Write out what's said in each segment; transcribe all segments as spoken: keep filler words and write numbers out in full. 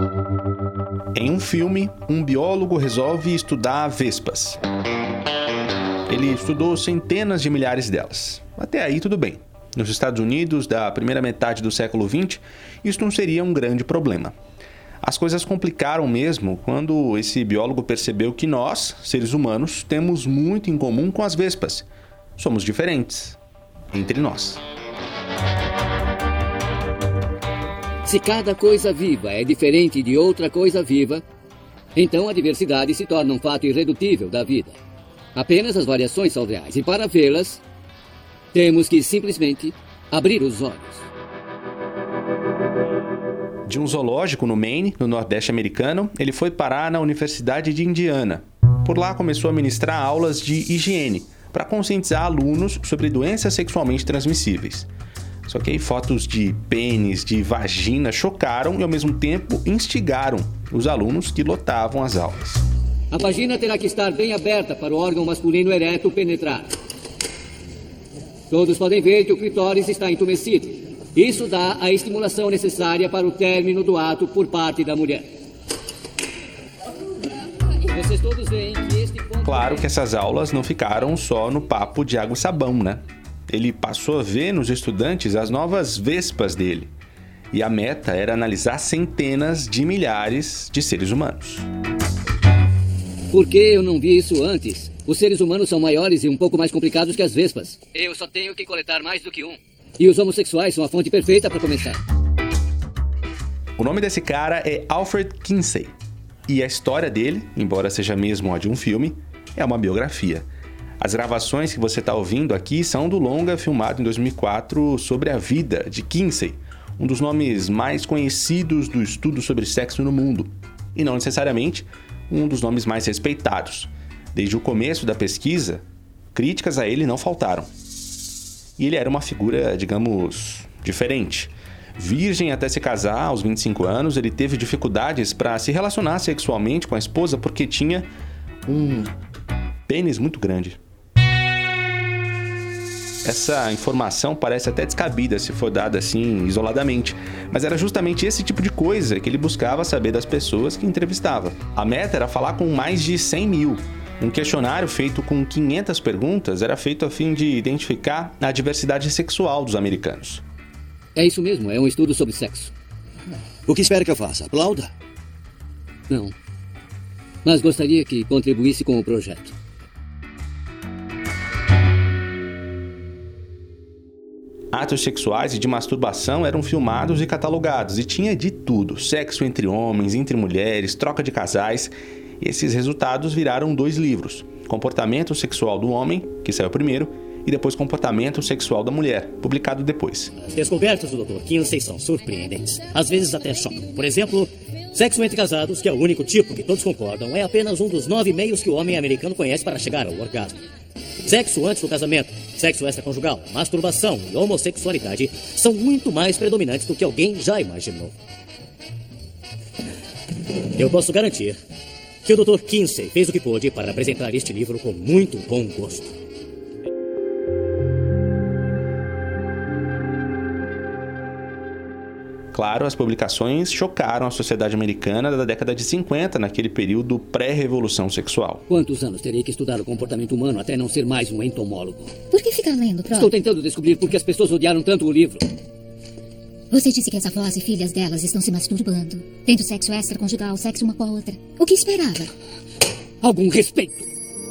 Em um filme, um biólogo resolve estudar vespas. Ele estudou centenas de milhares delas. Até aí tudo bem. Nos Estados Unidos, da primeira metade do século vinte, isso não seria um grande problema. As coisas complicaram mesmo quando esse biólogo percebeu que nós, seres humanos, temos muito em comum com as vespas. Somos diferentes entre nós. Se cada coisa viva é diferente de outra coisa viva, então a diversidade se torna um fato irredutível da vida. Apenas as variações são reais, e para vê-las, temos que simplesmente abrir os olhos. De um zoológico no Maine, no Nordeste americano, ele foi parar na Universidade de Indiana. Por lá começou a ministrar aulas de higiene, para conscientizar alunos sobre doenças sexualmente transmissíveis. Só que aí fotos de pênis, de vagina chocaram e ao mesmo tempo instigaram os alunos que lotavam as aulas. A vagina terá que estar bem aberta para o órgão masculino ereto penetrar. Todos podem ver que o clitóris está entumecido. Isso dá a estimulação necessária para o término do ato por parte da mulher. Vocês todos veem que este ponto... Claro que essas aulas não ficaram só no papo de água e sabão, né? Ele passou a ver nos estudantes as novas vespas dele. E a meta era analisar centenas de milhares de seres humanos. Por que eu não vi isso antes? Os seres humanos são maiores e um pouco mais complicados que as vespas. Eu só tenho que coletar mais do que um. E os homossexuais são a fonte perfeita para começar. O nome desse cara é Alfred Kinsey. E a história dele, embora seja mesmo a de um filme, é uma biografia. As gravações que você está ouvindo aqui são do longa filmado em dois mil e quatro sobre a vida de Kinsey, um dos nomes mais conhecidos do estudo sobre sexo no mundo. E não necessariamente um dos nomes mais respeitados. Desde o começo da pesquisa, críticas a ele não faltaram. E ele era uma figura, digamos, diferente. Virgem até se casar, aos vinte e cinco anos, ele teve dificuldades para se relacionar sexualmente com a esposa porque tinha um pênis muito grande. Essa informação parece até descabida se for dada assim, isoladamente, mas era justamente esse tipo de coisa que ele buscava saber das pessoas que entrevistava. A meta era falar com mais de cem mil. Um questionário feito com quinhentas perguntas era feito a fim de identificar a diversidade sexual dos americanos. É isso mesmo, é um estudo sobre sexo. O que espera que eu faça? Aplauda? Não. Mas gostaria que contribuísse com o projeto. Atos sexuais e de masturbação eram filmados e catalogados, e tinha de tudo: sexo entre homens, entre mulheres, troca de casais. E esses resultados viraram dois livros: Comportamento Sexual do Homem, que saiu primeiro, e depois Comportamento Sexual da Mulher, publicado depois. As descobertas do doutor Kinsey são surpreendentes. Às vezes até chocam. Por exemplo, sexo entre casados, que é o único tipo que todos concordam, é apenas um dos nove meios que o homem americano conhece para chegar ao orgasmo. Sexo antes do casamento, sexo extraconjugal, masturbação e homossexualidade são muito mais predominantes do que alguém já imaginou. Eu posso garantir que o doutor Kinsey fez o que pôde para apresentar este livro com muito bom gosto. Claro, as publicações chocaram a sociedade americana da década de cinquenta, naquele período pré-revolução sexual. Quantos anos terei que estudar o comportamento humano até não ser mais um entomólogo? Por que ficar lendo, Pro? Estou tentando descobrir por que as pessoas odiaram tanto o livro. Você disse que as avós e filhas delas estão se masturbando, tendo sexo extraconjugal, sexo uma com a outra. O que esperava? Algum respeito.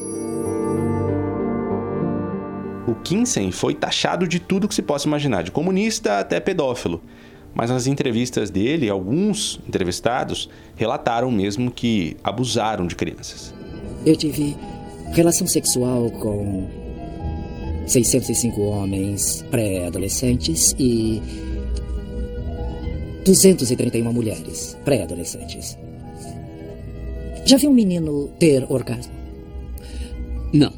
O Kinsey foi taxado de tudo que se possa imaginar, de comunista até pedófilo. Mas nas entrevistas dele, alguns entrevistados relataram mesmo que abusaram de crianças. Eu tive relação sexual com seiscentos e cinco homens pré-adolescentes e duzentas e trinta e uma mulheres pré-adolescentes. Já viu um menino ter orgasmo? Não.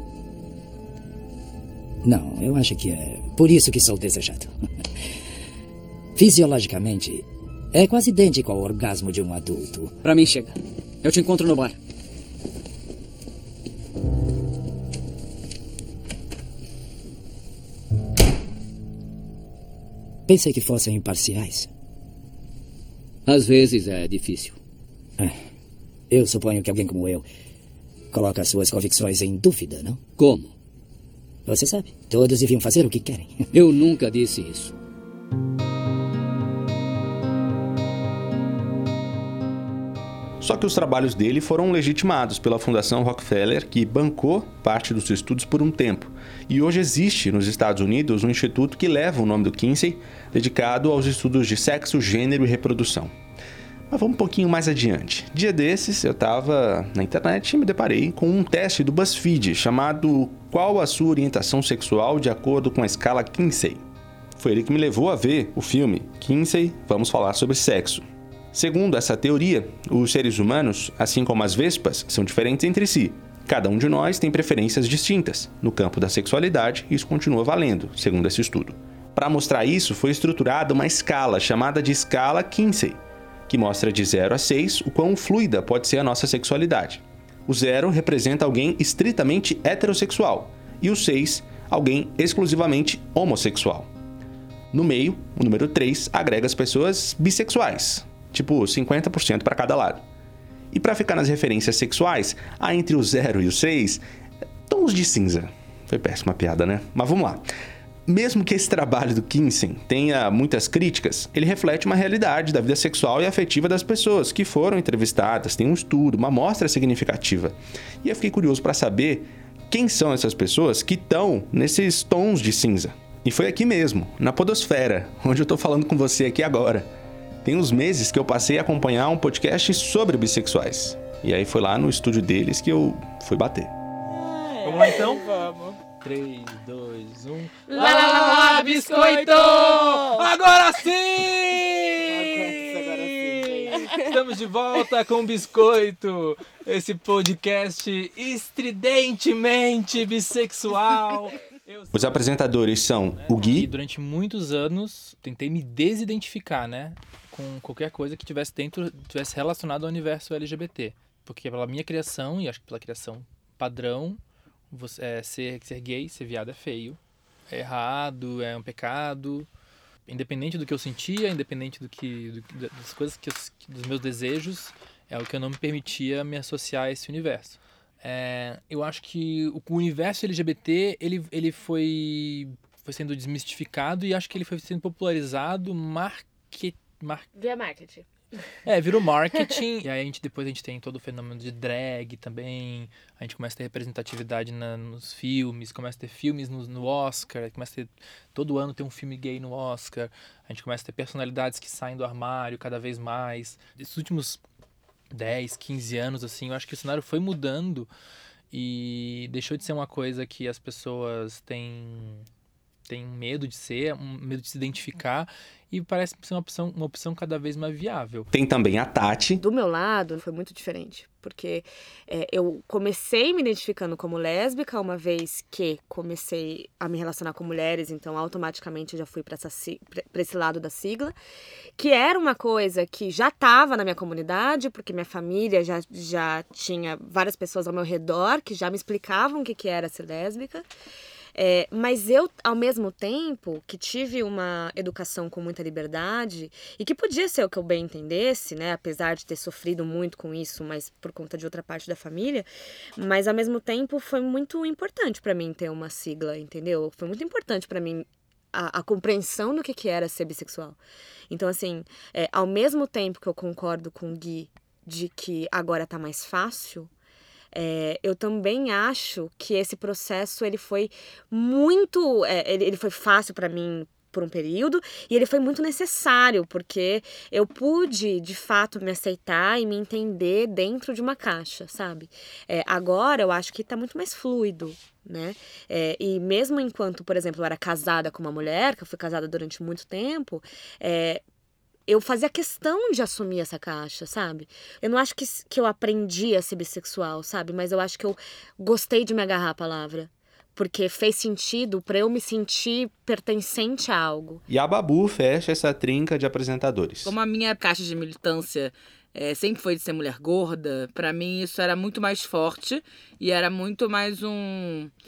Não, eu acho que é por isso que sou desejado. Fisiologicamente, é quase idêntico ao orgasmo de um adulto. Pra mim chega. Eu te encontro no bar. Pensei que fossem imparciais. Às vezes é difícil. É, eu suponho que alguém como eu coloca suas convicções em dúvida, não? Como? Você sabe, todos deviam fazer o que querem. Eu nunca disse isso. Só que os trabalhos dele foram legitimados pela Fundação Rockefeller, que bancou parte dos estudos por um tempo. E hoje existe nos Estados Unidos um instituto que leva o nome do Kinsey, dedicado aos estudos de sexo, gênero e reprodução. Mas vamos um pouquinho mais adiante. Dia desses, eu estava na internet e me deparei com um teste do BuzzFeed chamado Qual a sua orientação sexual de acordo com a escala Kinsey? Foi ele que me levou a ver o filme Kinsey, Vamos Falar sobre Sexo. Segundo essa teoria, os seres humanos, assim como as vespas, são diferentes entre si. Cada um de nós tem preferências distintas. No campo da sexualidade, isso continua valendo, segundo esse estudo. Para mostrar isso, foi estruturada uma escala chamada de escala Kinsey, que mostra de zero a seis o quão fluida pode ser a nossa sexualidade. O zero representa alguém estritamente heterossexual e o seis, alguém exclusivamente homossexual. No meio, o número três agrega as pessoas bissexuais, tipo cinquenta por cento para cada lado. E para ficar nas referências sexuais, há entre o zero e o seis tons de cinza. Foi péssima piada, né? Mas vamos lá. Mesmo que esse trabalho do Kinsey tenha muitas críticas, ele reflete uma realidade da vida sexual e afetiva das pessoas que foram entrevistadas, tem um estudo, uma amostra significativa. E eu fiquei curioso para saber quem são essas pessoas que estão nesses tons de cinza. E foi aqui mesmo, na podosfera, onde eu estou falando com você aqui agora. Tem uns meses que eu passei a acompanhar um podcast sobre bissexuais. E aí foi lá no estúdio deles que eu fui bater. Vamos lá então? Vamos. três, dois, um... Lá, lá, lá, lá, biscoito! Agora sim! Agora sim, Estamos de volta com o Biscoito, esse podcast estridentemente bissexual. Eu Os apresentadores são né? o Gui. E durante muitos anos tentei me desidentificar, né, com qualquer coisa que tivesse dentro, tivesse relacionado ao universo L G B T, porque pela minha criação e acho que pela criação padrão, você, é, ser, ser gay, ser viado é feio, é errado, é um pecado, independente do que eu sentia, independente do que, do, das coisas que eu, dos meus desejos, é o que eu não me permitia me associar a esse universo. É, eu acho que o universo L G B T ele, ele foi, foi sendo desmistificado e acho que ele foi sendo popularizado market, mar... via marketing. É, virou marketing. E aí a gente, depois a gente tem todo o fenômeno de drag também. A gente começa a ter representatividade na, nos filmes, começa a ter filmes no, no Oscar, começa a ter, todo ano tem um filme gay no Oscar. A gente começa a ter personalidades que saem do armário cada vez mais. Esses últimos dez, quinze anos, assim, eu acho que o cenário foi mudando e deixou de ser uma coisa que as pessoas têm, têm medo de ser, um medo de se identificar, e parece ser uma opção, uma opção cada vez mais viável. Tem também a Tati. Do meu lado, foi muito diferente, porque é, eu comecei me identificando como lésbica uma vez que comecei a me relacionar com mulheres, então automaticamente eu já fui para esse lado da sigla, que era uma coisa que já estava na minha comunidade, porque minha família já, já tinha várias pessoas ao meu redor que já me explicavam o que, que era ser lésbica. É, mas eu, ao mesmo tempo, que tive uma educação com muita liberdade e que podia ser o que eu bem entendesse, né, apesar de ter sofrido muito com isso, mas por conta de outra parte da família, mas ao mesmo tempo foi muito importante para mim ter uma sigla, entendeu? Foi muito importante para mim a, a compreensão do que, que era ser bissexual. Então, assim, é, ao mesmo tempo que eu concordo com o Gui de que agora tá mais fácil, É, eu também acho que esse processo ele foi muito, é, ele, ele foi fácil para mim por um período e ele foi muito necessário porque eu pude de fato me aceitar e me entender dentro de uma caixa, sabe? É, agora eu acho que tá muito mais fluido, né? É, e mesmo enquanto, por exemplo, eu era casada com uma mulher, que eu fui casada durante muito tempo, é, eu fazia questão de assumir essa caixa, sabe? Eu não acho que, que eu aprendi a ser bissexual, sabe? Mas eu acho que eu gostei de me agarrar à palavra. Porque fez sentido pra eu me sentir pertencente a algo. E a Babu fecha essa trinca de apresentadores. Como a minha caixa de militância é, sempre foi de ser mulher gorda, pra mim isso era muito mais forte e era muito mais um...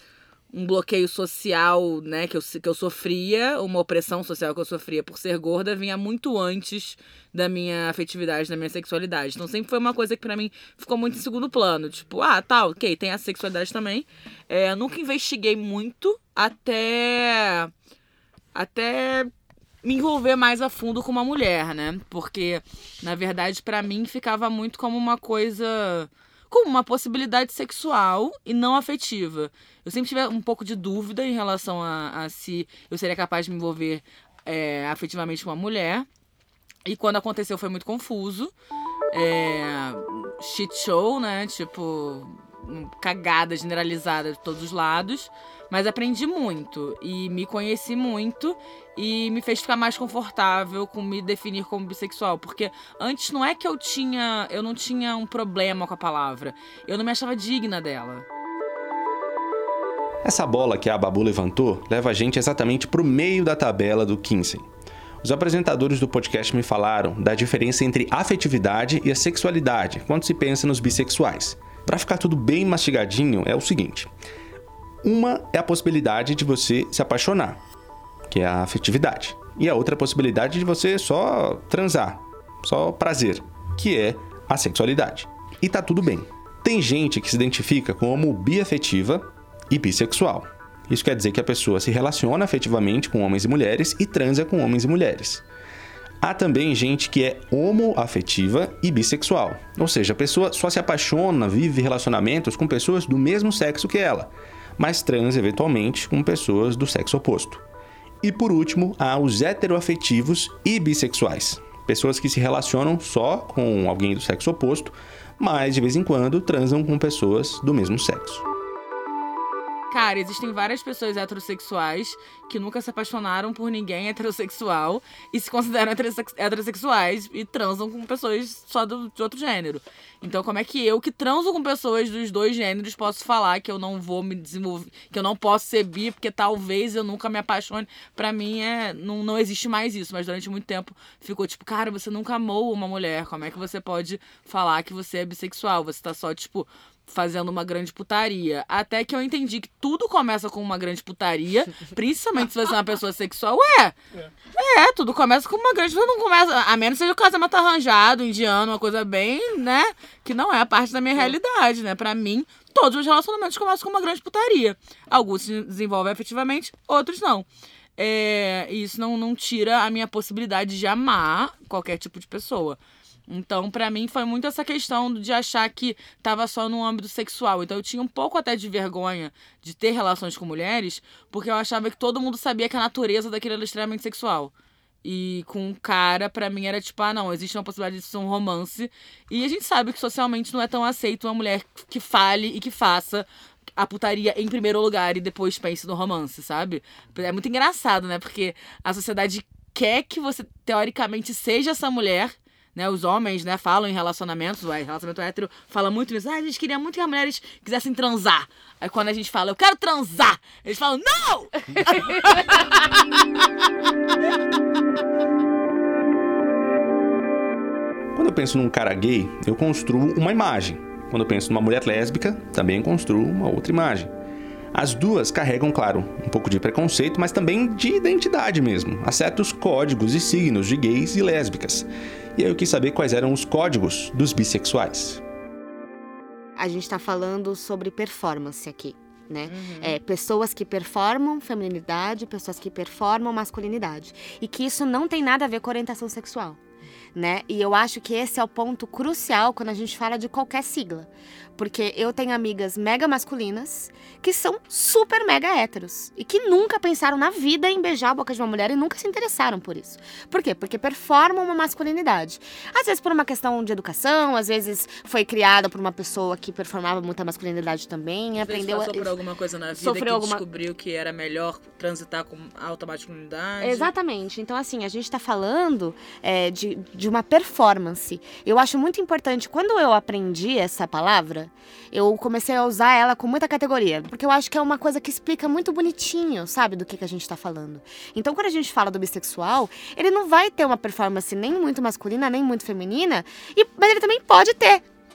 um bloqueio social, né, que eu, que eu sofria, uma opressão social que eu sofria por ser gorda, vinha muito antes da minha afetividade, da minha sexualidade. Então sempre foi uma coisa que pra mim ficou muito em segundo plano. Tipo, ah, tá, ok, tem a sexualidade também. É, eu nunca investiguei muito até... até me envolver mais a fundo com uma mulher, né? Porque, na verdade, pra mim ficava muito como uma coisa... como uma possibilidade sexual e não afetiva. Eu sempre tive um pouco de dúvida em relação a, a se eu seria capaz de me envolver é, afetivamente com uma mulher. E quando aconteceu foi muito confuso. É, shit show, né? Tipo, cagada generalizada de todos os lados. Mas aprendi muito e me conheci muito e me fez ficar mais confortável com me definir como bissexual. Porque antes não é que eu tinha, eu não tinha um problema com a palavra. Eu não me achava digna dela. Essa bola que a Babu levantou leva a gente exatamente para o meio da tabela do Kinsey. Os apresentadores do podcast me falaram da diferença entre a afetividade e a sexualidade quando se pensa nos bissexuais. Para ficar tudo bem mastigadinho, é o seguinte... Uma é a possibilidade de você se apaixonar, que é a afetividade. E a outra é a possibilidade de você só transar, só prazer, que é a sexualidade. E tá tudo bem. Tem gente que se identifica como biafetiva e bissexual. Isso quer dizer que a pessoa se relaciona afetivamente com homens e mulheres e transa com homens e mulheres. Há também gente que é homoafetiva e bissexual. Ou seja, a pessoa só se apaixona, vive relacionamentos com pessoas do mesmo sexo que ela, mas transa eventualmente com pessoas do sexo oposto. E por último, há os heteroafetivos e bissexuais. Pessoas que se relacionam só com alguém do sexo oposto, mas de vez em quando transam com pessoas do mesmo sexo. Cara, existem várias pessoas heterossexuais que nunca se apaixonaram por ninguém heterossexual e se consideram heterossexuais e transam com pessoas só do, de outro gênero. Então, como é que eu, que transo com pessoas dos dois gêneros, posso falar que eu não vou me desenvolver, que eu não posso ser bi, porque talvez eu nunca me apaixone? Pra mim, é, não, não existe mais isso, mas durante muito tempo ficou tipo, cara, você nunca amou uma mulher, como é que você pode falar que você é bissexual? Você tá só, tipo... fazendo uma grande putaria. Até que eu entendi que tudo começa com uma grande putaria, principalmente se você é uma pessoa sexual. Ué, é, é tudo começa com uma grande... Não começa, a menos que seja o casamento arranjado, indiano, uma coisa bem, né? Que não é a parte da minha realidade, né? Pra mim, todos os relacionamentos começam com uma grande putaria. Alguns se desenvolvem afetivamente, outros não. É, e isso não, não tira a minha possibilidade de amar qualquer tipo de pessoa. Então, pra mim, foi muito essa questão de achar que tava só no âmbito sexual. Então, eu tinha um pouco até de vergonha de ter relações com mulheres, porque eu achava que todo mundo sabia que a natureza daquilo era extremamente sexual. E com um cara, pra mim, era tipo, ah, não, existe uma possibilidade de ser um romance. E a gente sabe que socialmente não é tão aceito uma mulher que fale e que faça a putaria em primeiro lugar e depois pense no romance, sabe? É muito engraçado, né? Porque a sociedade quer que você, teoricamente, seja essa mulher... Né, os homens, né, falam em relacionamentos, o relacionamento hétero fala muito nisso. Ah, a gente queria muito que as mulheres quisessem transar. Aí quando a gente fala, eu quero transar, eles falam, não! Quando eu penso num cara gay, eu construo uma imagem. Quando eu penso numa mulher lésbica, também construo uma outra imagem. As duas carregam, claro, um pouco de preconceito, mas também de identidade mesmo. Há certos códigos e signos de gays e lésbicas. E aí eu quis saber quais eram os códigos dos bissexuais. A gente tá falando sobre performance aqui, né? Uhum. É, pessoas que performam feminilidade, pessoas que performam masculinidade. E que isso não tem nada a ver com orientação sexual, né? E eu acho que esse é o ponto crucial quando a gente fala de qualquer sigla. Porque eu tenho amigas mega masculinas que são super mega héteros. E que nunca pensaram na vida em beijar a boca de uma mulher e nunca se interessaram por isso. Por quê? Porque performam uma masculinidade. Às vezes por uma questão de educação, às vezes foi criada por uma pessoa que performava muita masculinidade também. Às aprendeu vezes passou a... por alguma coisa na vida Sofreu que alguma... descobriu que era melhor transitar com alta masculinidade. Exatamente. Então, assim, a gente tá falando é, de, de uma performance. Eu acho muito importante, quando eu aprendi essa palavra, eu comecei a usar ela com muita categoria, porque eu acho que é uma coisa que explica muito bonitinho, sabe, do que, que a gente tá falando. Então, quando a gente fala do bissexual, ele não vai ter uma performance nem muito masculina, nem muito feminina, e, mas ele também pode ter.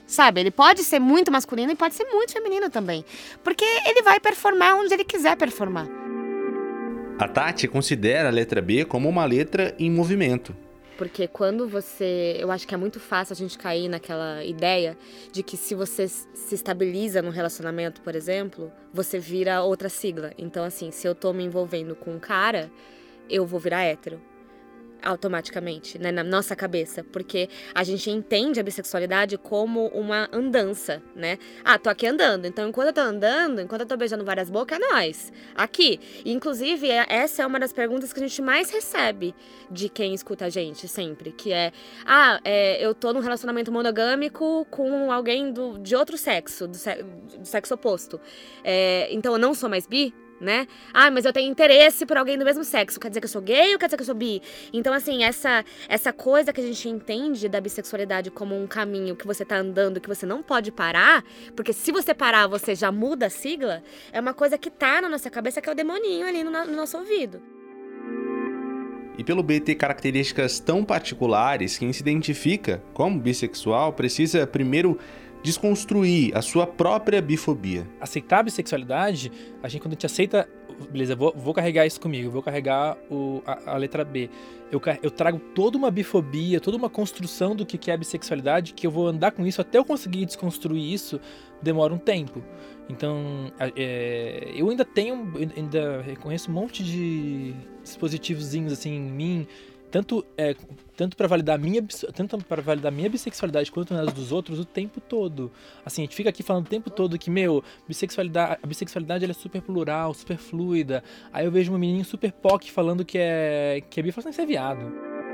Sabe? Ele pode ser muito masculino e pode ser muito feminino também. Porque ele vai performar onde ele quiser performar. A Tati considera a letra B como uma letra em movimento. Porque quando você... Eu acho que é muito fácil a gente cair naquela ideia de que se você se estabiliza num relacionamento, por exemplo, você vira outra sigla. Então, assim, se eu tô me envolvendo com um cara, eu vou virar hétero. Automaticamente, né, na nossa cabeça, porque a gente entende a bissexualidade como uma andança, né? Ah, tô aqui andando, então enquanto eu tô andando, enquanto eu tô beijando várias bocas, é nóis, aqui. E, inclusive, essa é uma das perguntas que a gente mais recebe de quem escuta a gente sempre, que é, ah, é, eu tô num relacionamento monogâmico com alguém do, de outro sexo, do, se, do sexo oposto, é, então eu não sou mais bi? Né? Ah, mas eu tenho interesse por alguém do mesmo sexo. Quer dizer que eu sou gay ou quer dizer que eu sou bi? Então, assim, essa, essa coisa que a gente entende da bissexualidade como um caminho que você tá andando, que você não pode parar, porque se você parar, você já muda a sigla, é uma coisa que tá na nossa cabeça, que é o demoninho ali no, no nosso ouvido. E pelo B ter características tão particulares, quem se identifica como bissexual precisa primeiro desconstruir a sua própria bifobia. Aceitar a bissexualidade, a gente, quando a gente aceita, beleza, vou, vou carregar isso comigo, vou carregar o, a, a letra B. Eu, eu trago toda uma bifobia, toda uma construção do que é a bissexualidade, que eu vou andar com isso até eu conseguir desconstruir isso, demora um tempo. Então, é, eu ainda tenho, ainda reconheço um monte de dispositivozinhos assim em mim, tanto é, tanto para validar minha tanto para validar minha bissexualidade quanto nas dos outros o tempo todo. Assim, a gente fica aqui falando o tempo todo que, meu, bissexualidade, a bissexualidade ela é super plural, super fluida. Aí eu vejo uma menininha super P O C falando que é que é bi, falando que você é viado.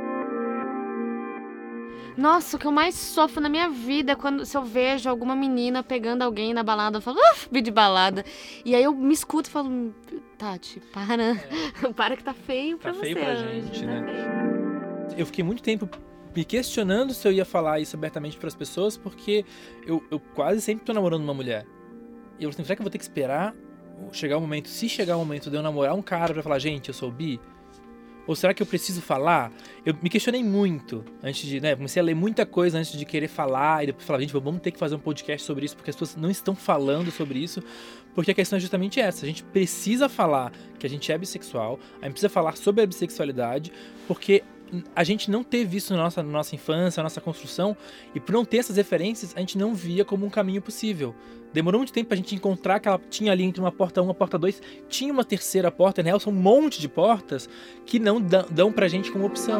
Nossa, o que eu mais sofro na minha vida é quando se eu vejo alguma menina pegando alguém na balada, eu falo, uff, bi de balada. E aí eu me escuto e falo, Tati, para, é. para que tá feio pra tá você. Tá feio pra gente, né? Eu fiquei muito tempo me questionando se eu ia falar isso abertamente pras pessoas, porque eu, eu quase sempre tô namorando uma mulher. E eu falei, será que eu vou ter que esperar chegar o momento, se chegar o momento de eu namorar um cara pra falar, gente, eu sou bi? Ou será que eu preciso falar? Eu me questionei muito antes de, né, comecei a ler muita coisa antes de querer falar, e depois falar, gente, vamos ter que fazer um podcast sobre isso, porque as pessoas não estão falando sobre isso, porque a questão é justamente essa, a gente precisa falar que a gente é bissexual, a gente precisa falar sobre a bissexualidade, porque a gente não teve isso na nossa, na nossa infância, na nossa construção, e por não ter essas referências, a gente não via como um caminho possível. Demorou muito tempo pra gente encontrar que ela tinha ali entre uma porta um e uma porta dois, tinha uma terceira porta, né? São um monte de portas que não dão, dão pra gente como opção.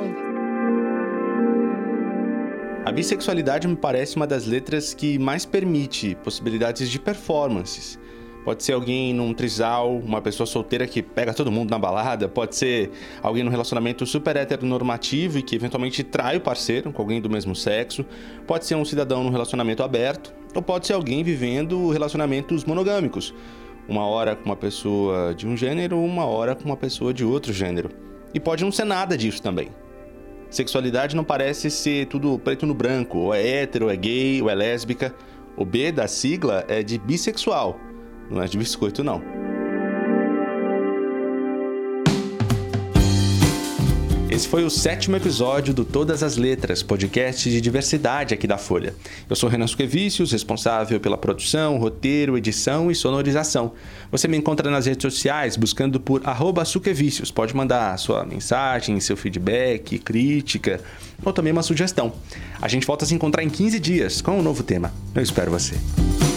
A bissexualidade me parece uma das letras que mais permite possibilidades de performances. Pode ser alguém num trisal, uma pessoa solteira que pega todo mundo na balada, pode ser alguém num relacionamento super heteronormativo e que eventualmente trai o parceiro com alguém do mesmo sexo, pode ser um cidadão num relacionamento aberto, ou pode ser alguém vivendo relacionamentos monogâmicos, uma hora com uma pessoa de um gênero, uma hora com uma pessoa de outro gênero. E pode não ser nada disso também. Sexualidade não parece ser tudo preto no branco, ou é hétero, ou é gay, ou é lésbica. O B da sigla é de bissexual. Não é de biscoito, não. Esse foi o sétimo episódio do Todas as Letras, podcast de diversidade aqui da Folha. Eu sou Renan Suquevicius, responsável pela produção, roteiro, edição e sonorização. Você me encontra nas redes sociais buscando por arroba Suquevicius. Pode mandar sua mensagem, seu feedback, crítica ou também uma sugestão. A gente volta a se encontrar em quinze dias com um novo tema. Eu espero você.